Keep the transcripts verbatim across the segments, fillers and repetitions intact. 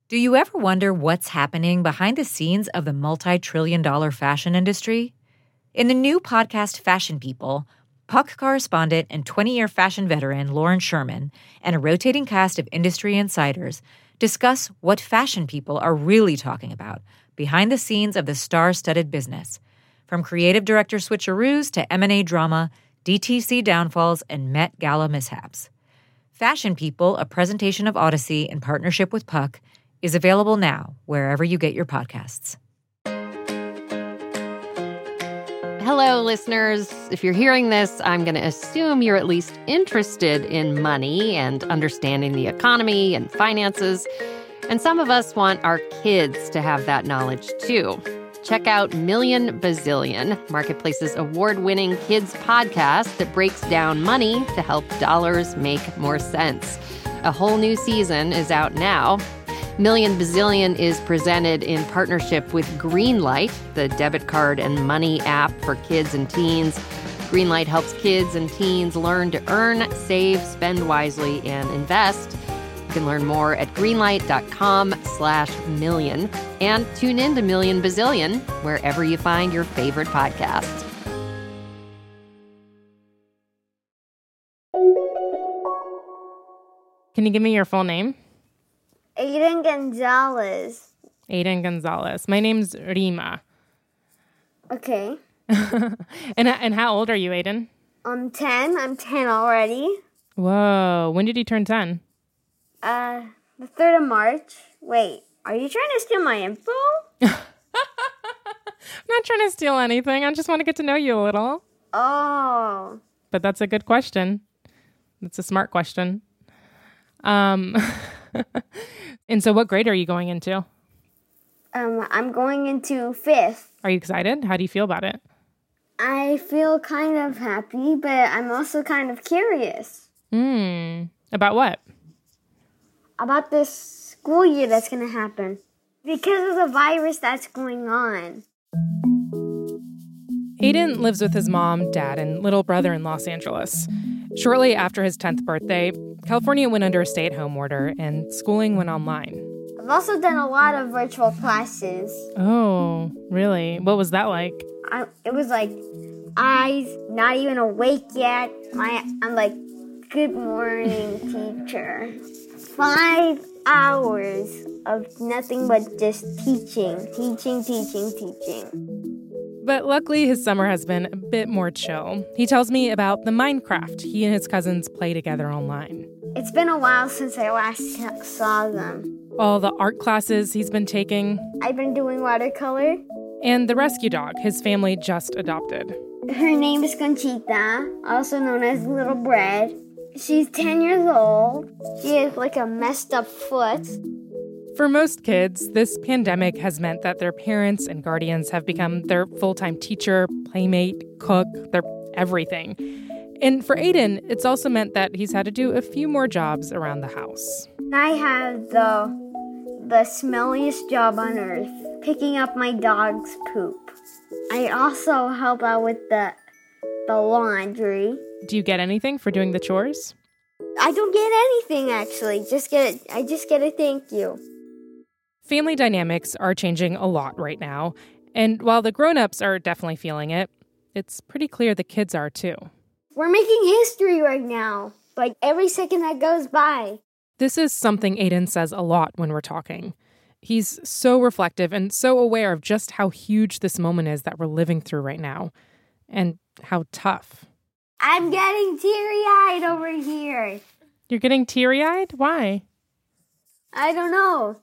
Do you ever wonder what's happening behind the scenes of the multi-trillion dollar fashion industry? In the new podcast Fashion People, Puck correspondent and twenty-year fashion veteran Lauren Sherman and a rotating cast of industry insiders discuss what fashion people are really talking about behind the scenes of the star-studded business, from creative director switcheroos to M and A drama, D T C downfalls, and Met Gala mishaps. Fashion People, a presentation of Odyssey in partnership with Puck, is available now wherever you get your podcasts. Hello, listeners. If you're hearing this, I'm going to assume you're at least interested in money and understanding the economy and finances. And some of us want our kids to have that knowledge, too. Check out Million Bazillion, Marketplace's award-winning kids podcast that breaks down money to help dollars make more sense. A whole new season is out now. Million Bazillion is presented in partnership with Greenlight, the debit card and money app for kids and teens. Greenlight helps kids and teens learn to earn, save, spend wisely, and invest. You can learn more at greenlight.com slash million and tune in to Million Bazillion wherever you find your favorite podcasts. Can you give me your full name? Aiden Gonzalez. Aiden Gonzalez. My name's Rima. Okay. and and how old are you, Aiden? I'm ten. I'm ten already. Whoa. When did you turn ten? Uh, the third of March. Wait, are you trying to steal my info? I'm not trying to steal anything. I just want to get to know you a little. Oh. But that's a good question. That's a smart question. Um, and so what grade are you going into? Um, I'm going into fifth. Are you excited? How do you feel about it? I feel kind of happy, but I'm also kind of curious. Hmm. About what? About this school year that's going to happen. Because of the virus that's going on. Aiden lives with his mom, dad, and little brother in Los Angeles. Shortly after his tenth birthday, California went under a stay-at-home order and schooling went online. I've also done a lot of virtual classes. Oh, really? What was that like? I, it was like, eyes not even awake yet. My, I'm like, good morning, teacher. Five hours of nothing but just teaching, teaching, teaching, teaching. But luckily, his summer has been a bit more chill. He tells me about the Minecraft he and his cousins play together online. It's been a while since I last saw them. All the art classes he's been taking. I've been doing watercolor. And the rescue dog his family just adopted. Her name is Conchita, also known as Little Bread. She's ten years old. She has like a messed up foot. For most kids, this pandemic has meant that their parents and guardians have become their full-time teacher, playmate, cook, their everything. And for Aiden, it's also meant that he's had to do a few more jobs around the house. I have the the smelliest job on earth, picking up my dog's poop. I also help out with the the laundry. Do you get anything for doing the chores? I don't get anything, actually. Just get I just get a thank you. Family dynamics are changing a lot right now, and while the grown-ups are definitely feeling it, it's pretty clear the kids are too. We're making history right now, like every second that goes by. This is something Aiden says a lot when we're talking. He's so reflective and so aware of just how huge this moment is that we're living through right now, and how tough. I'm getting teary-eyed over here. You're getting teary-eyed? Why? I don't know.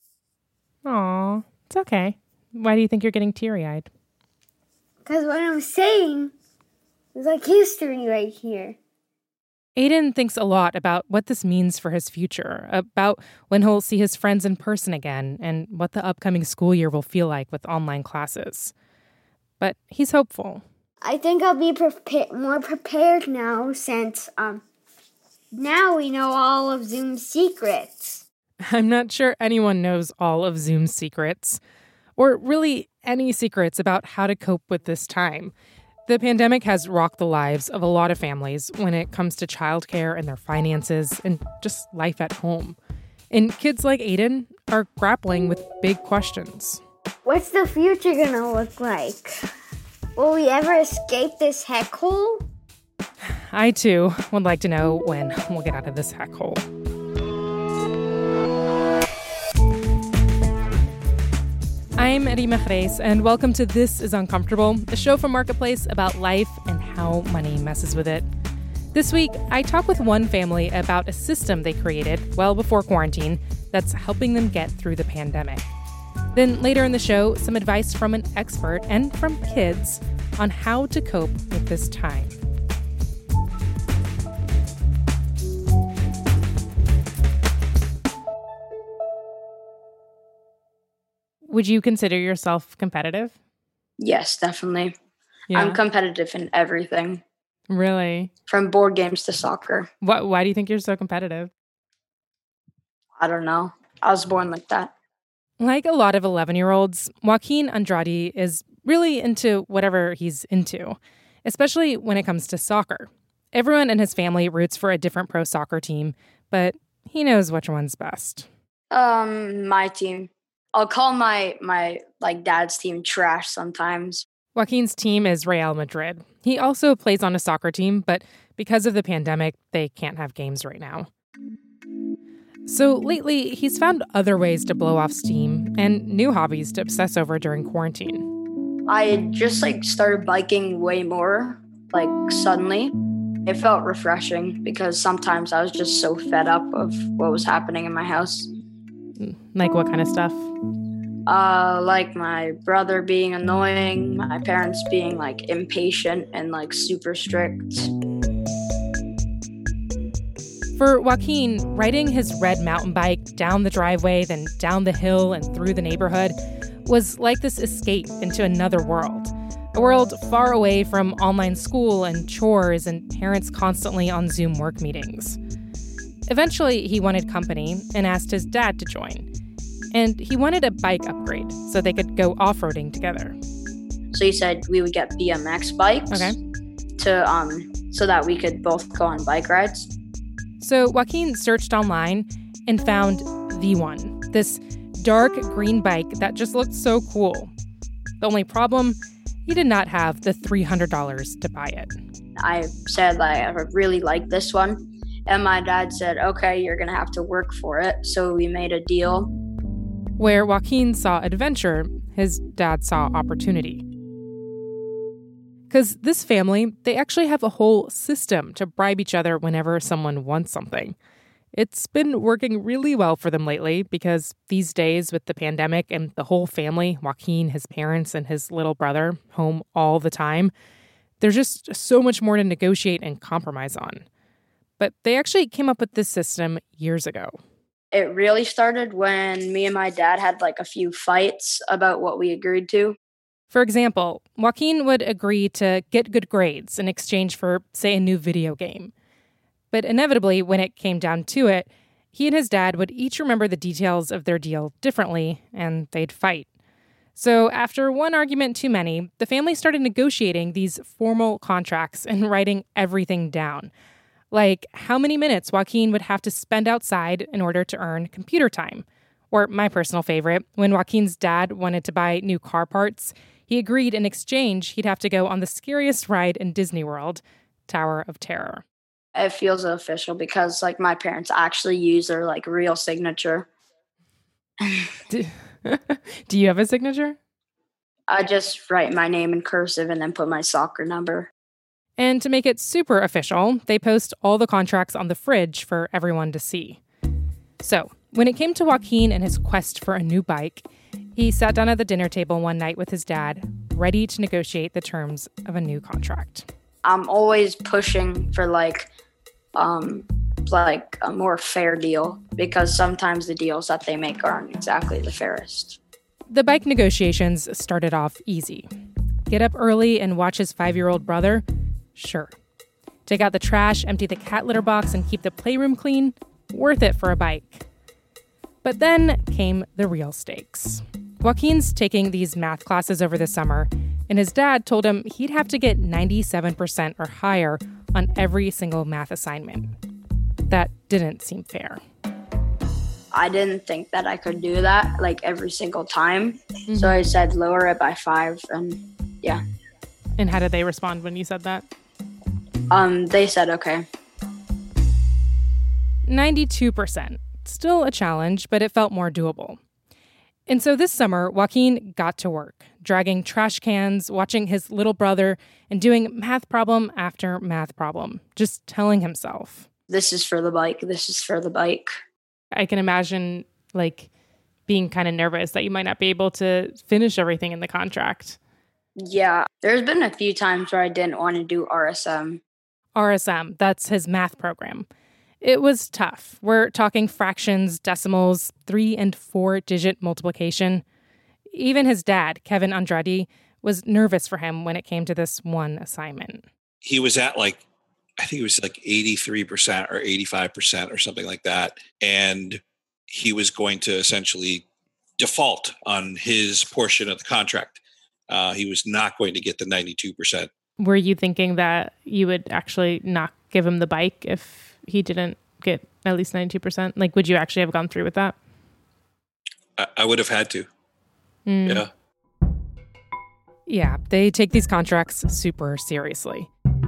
Aw, it's okay. Why do you think you're getting teary-eyed? Because what I'm saying is like history right here. Aiden thinks a lot about what this means for his future, about when he'll see his friends in person again, and what the upcoming school year will feel like with online classes. But he's hopeful. I think I'll be prepa- more prepared now since um now we know all of Zoom's secrets. I'm not sure anyone knows all of Zoom's secrets, or really any secrets about how to cope with this time. The pandemic has rocked the lives of a lot of families when it comes to childcare and their finances and just life at home. And kids like Aiden are grappling with big questions. What's the future gonna look like? Will we ever escape this heck hole? I, too, would like to know when we'll get out of this heck hole. I'm Eddie Mejres, and welcome to This is Uncomfortable, a show from Marketplace about life and how money messes with it. This week, I talk with one family about a system they created well before quarantine that's helping them get through the pandemic. Then later in the show, some advice from an expert and from kids on how to cope with this time. Would you consider yourself competitive? Yes, definitely. Yeah. I'm competitive in everything. Really? From board games to soccer. Why, why do you think you're so competitive? I don't know. I was born like that. Like a lot of eleven-year-olds, Joaquin Andrade is really into whatever he's into, especially when it comes to soccer. Everyone in his family roots for a different pro soccer team, but he knows which one's best. Um, my team. I'll call my, my like dad's team trash sometimes. Joaquin's team is Real Madrid. He also plays on a soccer team, but because of the pandemic, they can't have games right now. So lately, he's found other ways to blow off steam and new hobbies to obsess over during quarantine. I just like started biking way more, like suddenly. It felt refreshing because sometimes I was just so fed up of what was happening in my house. Like what kind of stuff? Uh, like my brother being annoying, my parents being like impatient and like super strict. For Joaquin, riding his red mountain bike down the driveway, then down the hill and through the neighborhood was like this escape into another world. A world far away from online school and chores and parents constantly on Zoom work meetings. Eventually, he wanted company and asked his dad to join. And he wanted a bike upgrade so they could go off-roading together. So he said we would get B M X bikes okay. to um so that we could both go on bike rides. So Joaquin searched online and found the one, this dark green bike that just looked so cool. The only problem, he did not have the three hundred dollars to buy it. I said like, I really like this one. And my dad said, okay, you're going to have to work for it. So we made a deal. Where Joaquin saw adventure, his dad saw opportunity. Because this family, they actually have a whole system to bribe each other whenever someone wants something. It's been working really well for them lately because these days with the pandemic and the whole family, Joaquin, his parents, and his little brother, home all the time, there's just so much more to negotiate and compromise on. But they actually came up with this system years ago. It really started when me and my dad had like a few fights about what we agreed to. For example, Joaquin would agree to get good grades in exchange for, say, a new video game. But inevitably, when it came down to it, he and his dad would each remember the details of their deal differently, and they'd fight. So after one argument too many, the family started negotiating these formal contracts and writing everything down. Like how many minutes Joaquin would have to spend outside in order to earn computer time. Or my personal favorite, when Joaquin's dad wanted to buy new car parts, he agreed in exchange he'd have to go on the scariest ride in Disney World, Tower of Terror. It feels official because like my parents actually use their like real signature. do, do you have a signature? I just write my name in cursive and then put my soccer number. And to make it super official, they post all the contracts on the fridge for everyone to see. So, when it came to Joaquin and his quest for a new bike, he sat down at the dinner table one night with his dad, ready to negotiate the terms of a new contract. I'm always pushing for like, um, like a more fair deal because sometimes the deals that they make aren't exactly the fairest. The bike negotiations started off easy. Get up early and watch his five-year-old brother? Sure. Take out the trash, empty the cat litter box, and keep the playroom clean? Worth it for a bike. But then came the real stakes. Joaquin's taking these math classes over the summer, and his dad told him he'd have to get ninety-seven percent or higher on every single math assignment. That didn't seem fair. I didn't think that I could do that like every single time. Mm-hmm. So I said lower it by five, and yeah. And how did they respond when you said that? Um, they said okay. ninety-two percent. Still a challenge, but it felt more doable. And so this summer, Joaquin got to work, dragging trash cans, watching his little brother, and doing math problem after math problem, just telling himself, this is for the bike, this is for the bike. I can imagine, like, being kind of nervous that you might not be able to finish everything in the contract. Yeah, there's been a few times where I didn't want to do R S M. R S M, that's his math program. It was tough. We're talking fractions, decimals, three and four digit multiplication. Even his dad, Kevin Andrade, was nervous for him when it came to this one assignment. He was at like, I think it was like eighty-three percent or eighty-five percent or something like that. And he was going to essentially default on his portion of the contract. Uh, he was not going to get the ninety-two percent. Were you thinking that you would actually not give him the bike if he didn't get at least ninety-two percent? Like, would you actually have gone through with that? I, I would have had to. Mm. Yeah. Yeah, they take these contracts super seriously.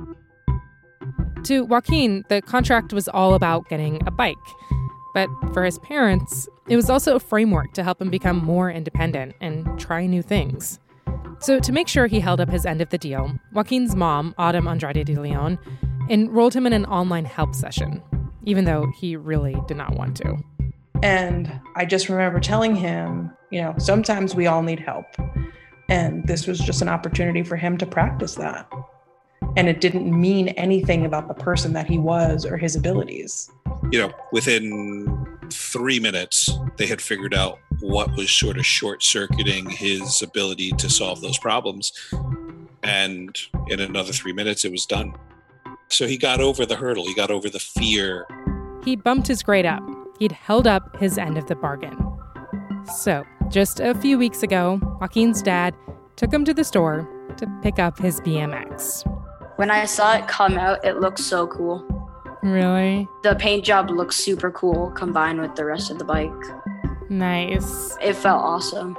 To Joaquin, the contract was all about getting a bike. But for his parents, it was also a framework to help him become more independent and try new things. So to make sure he held up his end of the deal, Joaquin's mom, Autumn Andrade de Leon, enrolled him in an online help session, even though he really did not want to. And I just remember telling him, you know, sometimes we all need help. And this was just an opportunity for him to practice that. And it didn't mean anything about the person that he was or his abilities. You know, within three minutes, they had figured out what was sort of short-circuiting his ability to solve those problems. And in another three minutes, it was done. So he got over the hurdle. He got over the fear. He bumped his grade up. He'd held up his end of the bargain. So, just a few weeks ago, Joaquin's dad took him to the store to pick up his B M X. When I saw it come out, it looked so cool. Really? The paint job looked super cool combined with the rest of the bike. Nice. It felt awesome.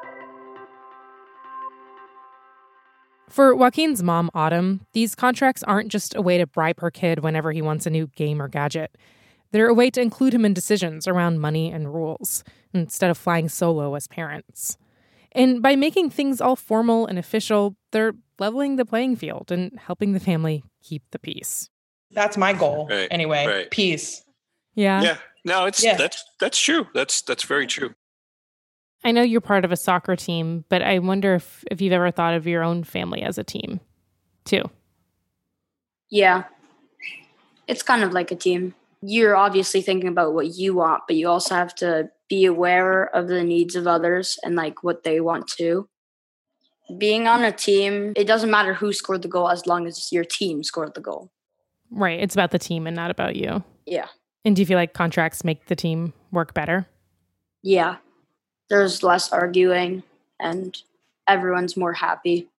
For Joaquin's mom, Autumn, these contracts aren't just a way to bribe her kid whenever he wants a new game or gadget. They're a way to include him in decisions around money and rules, instead of flying solo as parents. And by making things all formal and official, they're leveling the playing field and helping the family keep the peace. That's my goal, Right, anyway. right. Peace. Yeah? Yeah, no, it's Yeah. that's that's true. That's that's very true. I know you're part of a soccer team, but I wonder if, if you've ever thought of your own family as a team, too. Yeah. It's kind of like a team. You're obviously thinking about what you want, but you also have to be aware of the needs of others and like what they want too. Being on a team, it doesn't matter who scored the goal as long as your team scored the goal. Right. It's about the team and not about you. Yeah. And do you feel like contracts make the team work better? Yeah. There's less arguing and everyone's more happy.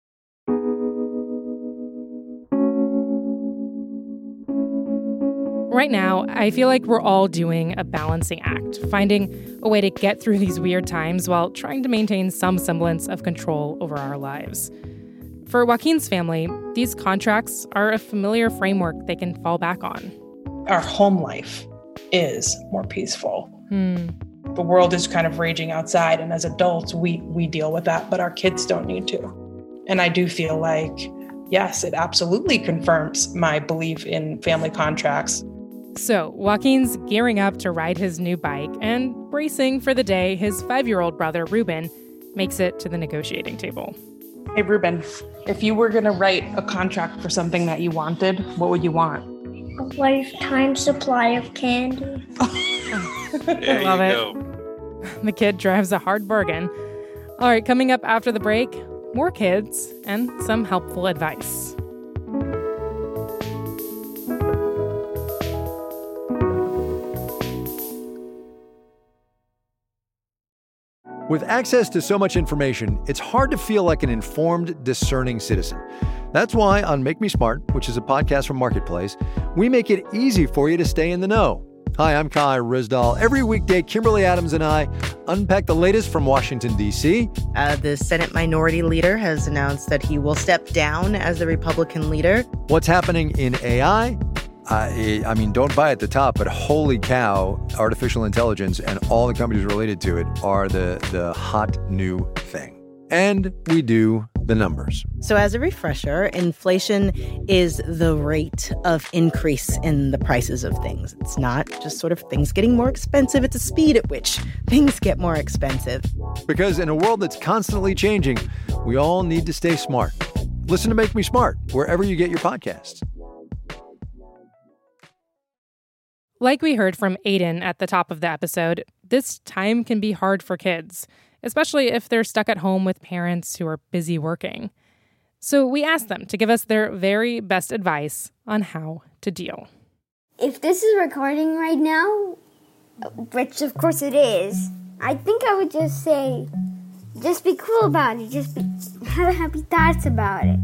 Right now, I feel like we're all doing a balancing act, finding a way to get through these weird times while trying to maintain some semblance of control over our lives. For Joaquin's family, these contracts are a familiar framework they can fall back on. Our home life is more peaceful. Hmm. The world is kind of raging outside, and as adults, we we deal with that, but our kids don't need to. And I do feel like, yes, it absolutely confirms my belief in family contracts. So Joaquin's gearing up to ride his new bike and bracing for the day his five-year-old brother, Ruben, makes it to the negotiating table. Hey, Ruben, if you were going to write a contract for something that you wanted, what would you want? A lifetime supply of candy. There Love you it. go. The kid drives a hard bargain. All right, coming up after the break, more kids and some helpful advice. With access to so much information, it's hard to feel like an informed, discerning citizen. That's why on Make Me Smart, which is a podcast from Marketplace, we make it easy for you to stay in the know. Hi, I'm Kai Rizdal. Every weekday, Kimberly Adams and I unpack the latest from Washington, D C. Uh, the Senate Minority Leader has announced that he will step down as the Republican leader. What's happening in A I? Uh, I mean, don't buy at the top, but holy cow, artificial intelligence and all the companies related to it are the, the hot new thing. And we do the numbers. So as a refresher, inflation is the rate of increase in the prices of things. It's not just sort of things getting more expensive. It's the speed at which things get more expensive. Because in a world that's constantly changing, we all need to stay smart. Listen to Make Me Smart wherever you get your podcasts. Like we heard from Aiden at the top of the episode, this time can be hard for kids, especially if they're stuck at home with parents who are busy working. So we asked them to give us their very best advice on how to deal. If this is recording right now, which of course it is, I think I would just say, just be cool about it. Just be, have happy thoughts about it.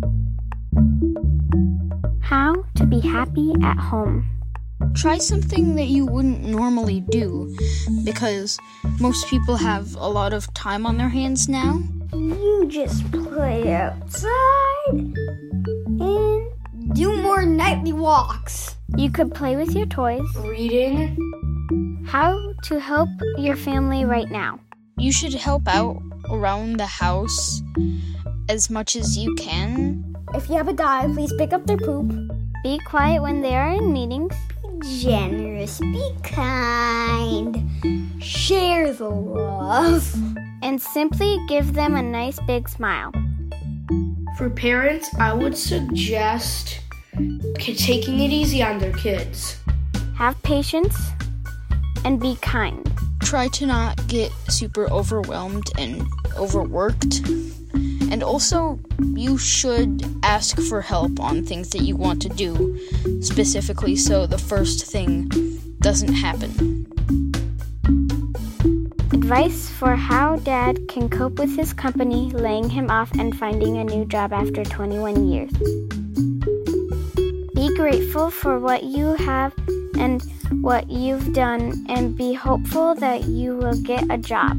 How to be happy at home. Try something that you wouldn't normally do, because most people have a lot of time on their hands now. You just play outside and do more nightly walks. You could play with your toys. Reading. How to help your family right now. You should help out around the house as much as you can. If you have a dog, please pick up their poop. Be quiet when they are in meetings. Be generous. Be kind. Share the love. And simply give them a nice big smile. For parents, I would suggest taking it easy on their kids. Have patience and be kind. Try to not get super overwhelmed and overworked. And also, you should ask for help on things that you want to do, specifically so the first thing doesn't happen. Advice for how Dad can cope with his company laying him off and finding a new job after twenty-one years. Be grateful for what you have and what you've done, and be hopeful that you will get a job.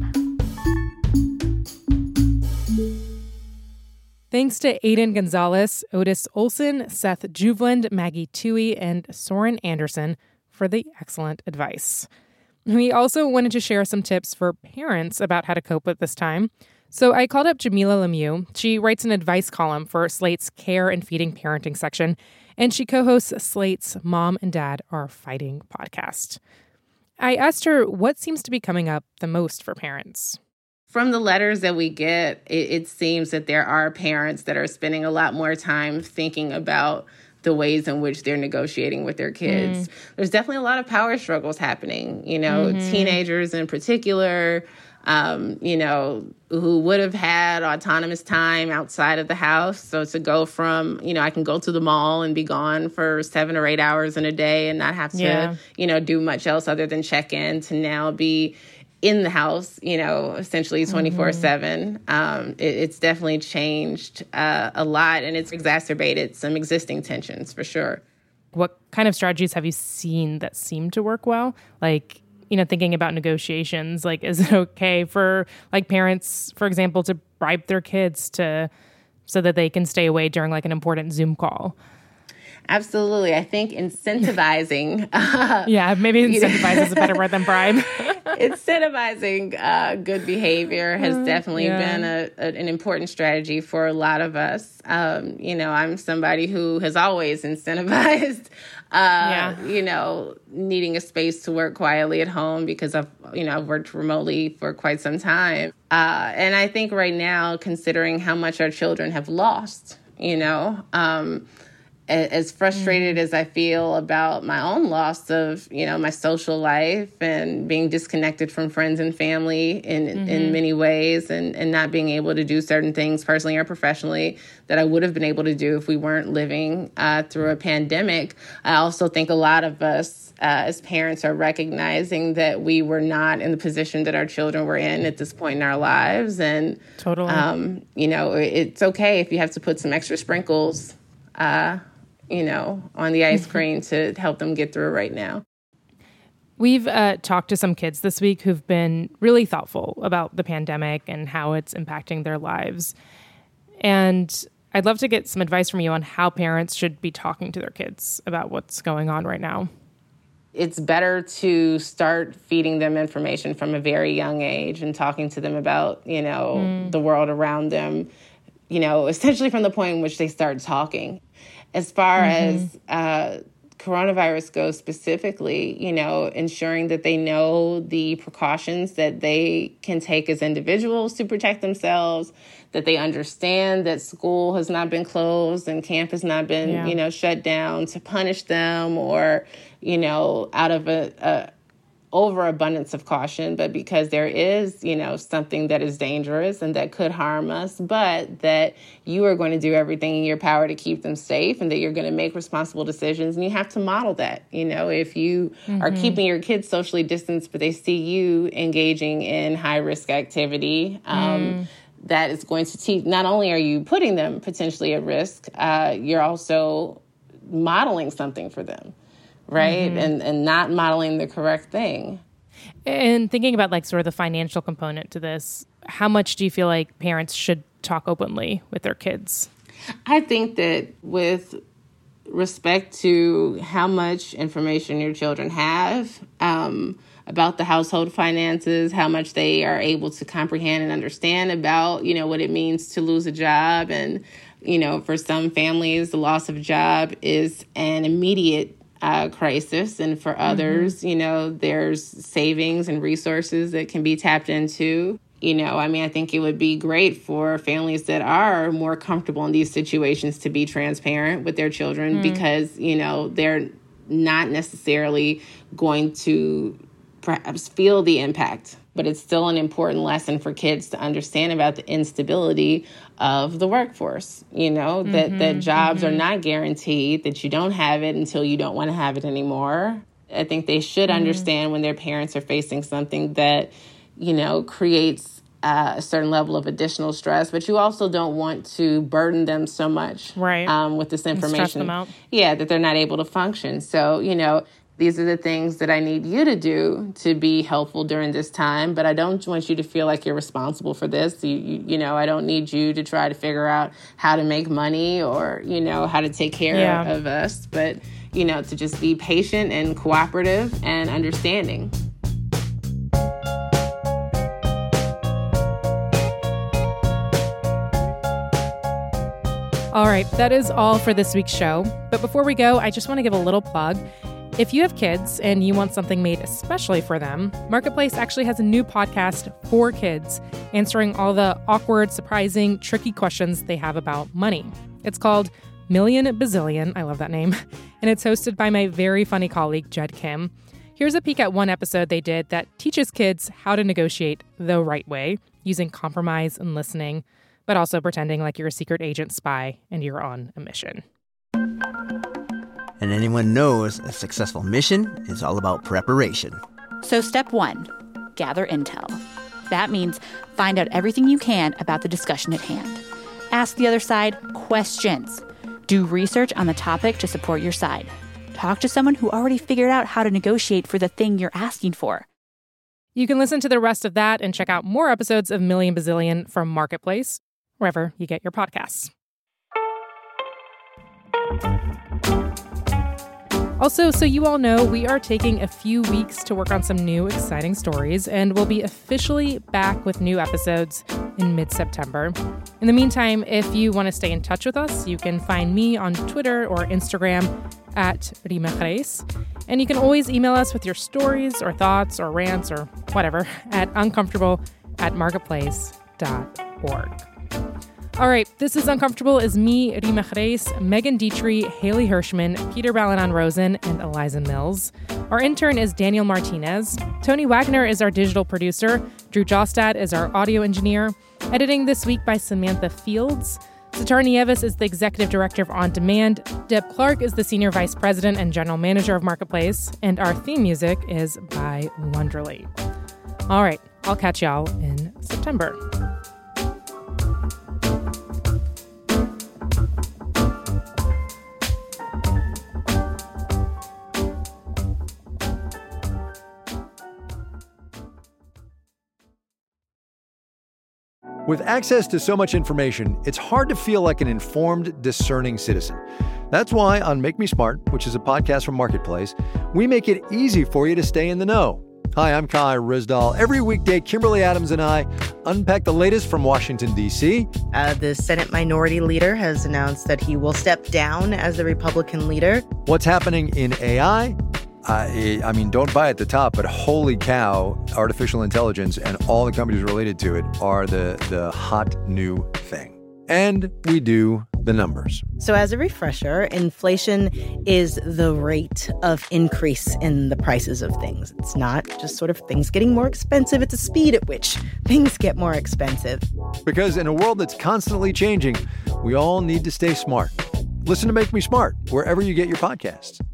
Thanks to Aiden Gonzalez, Otis Olson, Seth Juvland, Maggie Toohey, and Soren Anderson for the excellent advice. We also wanted to share some tips for parents about how to cope with this time. So I called up Jamila Lemieux. She writes an advice column for Slate's Care and Feeding Parenting section, and she co-hosts Slate's Mom and Dad Are Fighting podcast. I asked her what seems to be coming up the most for parents. From the letters that we get, it, it seems that there are parents that are spending a lot more time thinking about the ways in which they're negotiating with their kids. Mm. There's definitely a lot of power struggles happening, you know, mm-hmm. teenagers in particular, um, you know, who would have had autonomous time outside of the house. So to go from, you know, I can go to the mall and be gone for seven or eight hours in a day and not have to, yeah. you know, do much else other than check in, to now be in the house, you know, essentially twenty-four seven. Um, it, it's definitely changed uh, a lot, and it's exacerbated some existing tensions for sure. What kind of strategies have you seen that seem to work well? Like, you know, thinking about negotiations, like, is it okay for like parents, for example, to bribe their kids to so that they can stay away during like an important Zoom call? Absolutely. I think incentivizing. Uh, yeah, maybe incentivize is a better word than bribe. Incentivizing uh, good behavior has definitely yeah. been a, a, an important strategy for a lot of us. Um, you know, I'm somebody who has always incentivized, uh, yeah. you know, needing a space to work quietly at home because I've, you know, I've worked remotely for quite some time. Uh, and I think right now, considering how much our children have lost, you know, um, as frustrated as I feel about my own loss of, you know, my social life and being disconnected from friends and family in, mm-hmm. in many ways, and, and not being able to do certain things personally or professionally that I would have been able to do if we weren't living uh, through a pandemic. I also think a lot of us uh, as parents are recognizing that we were not in the position that our children were in at this point in our lives. And, totally. um, you know, it's okay if you have to put some extra sprinkles uh you know, on the ice cream to help them get through right now. We've uh, talked to some kids this week who've been really thoughtful about the pandemic and how it's impacting their lives. And I'd love to get some advice from you on how parents should be talking to their kids about what's going on right now. It's better to start feeding them information from a very young age and talking to them about, you know, mm. the world around them, you know, essentially from the point in which they start talking. As far mm-hmm. as uh, coronavirus goes specifically, you know, ensuring that they know the precautions that they can take as individuals to protect themselves, that they understand that school has not been closed and camp has not been, yeah. you know, shut down to punish them or, you know, out of a, a overabundance of caution, but because there is, you know, something that is dangerous and that could harm us, but that you are going to do everything in your power to keep them safe and that you're going to make responsible decisions. And you have to model that. You know, if you mm-hmm. are keeping your kids socially distanced, but they see you engaging in high risk activity, um, mm. that is going to teach, not only are you putting them potentially at risk, uh, you're also modeling something for them. Right. Mm-hmm. And and not modeling the correct thing. And thinking about like sort of the financial component to this, how much do you feel like parents should talk openly with their kids? I think that with respect to how much information your children have um, about the household finances, how much they are able to comprehend and understand about, you know, what it means to lose a job. And, you know, for some families, the loss of a job is an immediate Uh, crisis. And for others, mm-hmm. you know, there's savings and resources that can be tapped into. You know, I mean, I think it would be great for families that are more comfortable in these situations to be transparent with their children mm. because, you know, they're not necessarily going to perhaps feel the impact. But it's still an important lesson for kids to understand about the instability of the workforce, you know, mm-hmm, that, that jobs mm-hmm. are not guaranteed, that you don't have it until you don't want to have it anymore. I think they should mm-hmm. understand when their parents are facing something that, you know, creates uh, a certain level of additional stress, but you also don't want to burden them so much right. um, with this information. And stress them out. Yeah, that they're not able to function. So, you know, these are the things that I need you to do to be helpful during this time, but I don't want you to feel like you're responsible for this. You, you, you know, I don't need you to try to figure out how to make money or, you know, how to take care yeah. of us, but, you know, to just be patient and cooperative and understanding. All right, that is all for this week's show. But before we go, I just want to give a little plug. If you have kids and you want something made especially for them, Marketplace actually has a new podcast for kids, answering all the awkward, surprising, tricky questions they have about money. It's called Million Bazillion, I love that name, and it's hosted by my very funny colleague, Jed Kim. Here's a peek at one episode they did that teaches kids how to negotiate the right way, using compromise and listening, but also pretending like you're a secret agent spy and you're on a mission. And anyone knows a successful mission is all about preparation. So step one, gather intel. That means find out everything you can about the discussion at hand. Ask the other side questions. Do research on the topic to support your side. Talk to someone who already figured out how to negotiate for the thing you're asking for. You can listen to the rest of that and check out more episodes of Million Bazillion from Marketplace, wherever you get your podcasts. Also, so you all know, we are taking a few weeks to work on some new exciting stories, and we'll be officially back with new episodes in mid-September. In the meantime, if you want to stay in touch with us, you can find me on Twitter or Instagram at Rima Reis, and you can always email us with your stories or thoughts or rants or whatever at uncomfortable at marketplace dot org. All right, This is Uncomfortable is me, Rima Reis, Megan Dietrich, Haley Hirschman, Peter Balanon-Rosen, and Eliza Mills. Our intern is Daniel Martinez. Tony Wagner is our digital producer. Drew Jostad is our audio engineer. Editing this week by Samantha Fields. Satar Nieves is the executive director of On Demand. Deb Clark is the senior vice president and general manager of Marketplace. And our theme music is by Wonderly. All right, I'll catch y'all in September. With access to so much information, it's hard to feel like an informed, discerning citizen. That's why on Make Me Smart, which is a podcast from Marketplace, we make it easy for you to stay in the know. Hi, I'm Kai Ryssdal. Every weekday, Kimberly Adams and I unpack the latest from Washington, D C. Uh, the Senate Minority Leader has announced that he will step down as the Republican leader. What's happening in A I? Uh, I mean, don't buy at the top, but holy cow, artificial intelligence and all the companies related to it are the, the hot new thing. And we do the numbers. So as a refresher, inflation is the rate of increase in the prices of things. It's not just sort of things getting more expensive. It's the speed at which things get more expensive. Because in a world that's constantly changing, we all need to stay smart. Listen to Make Me Smart wherever you get your podcasts.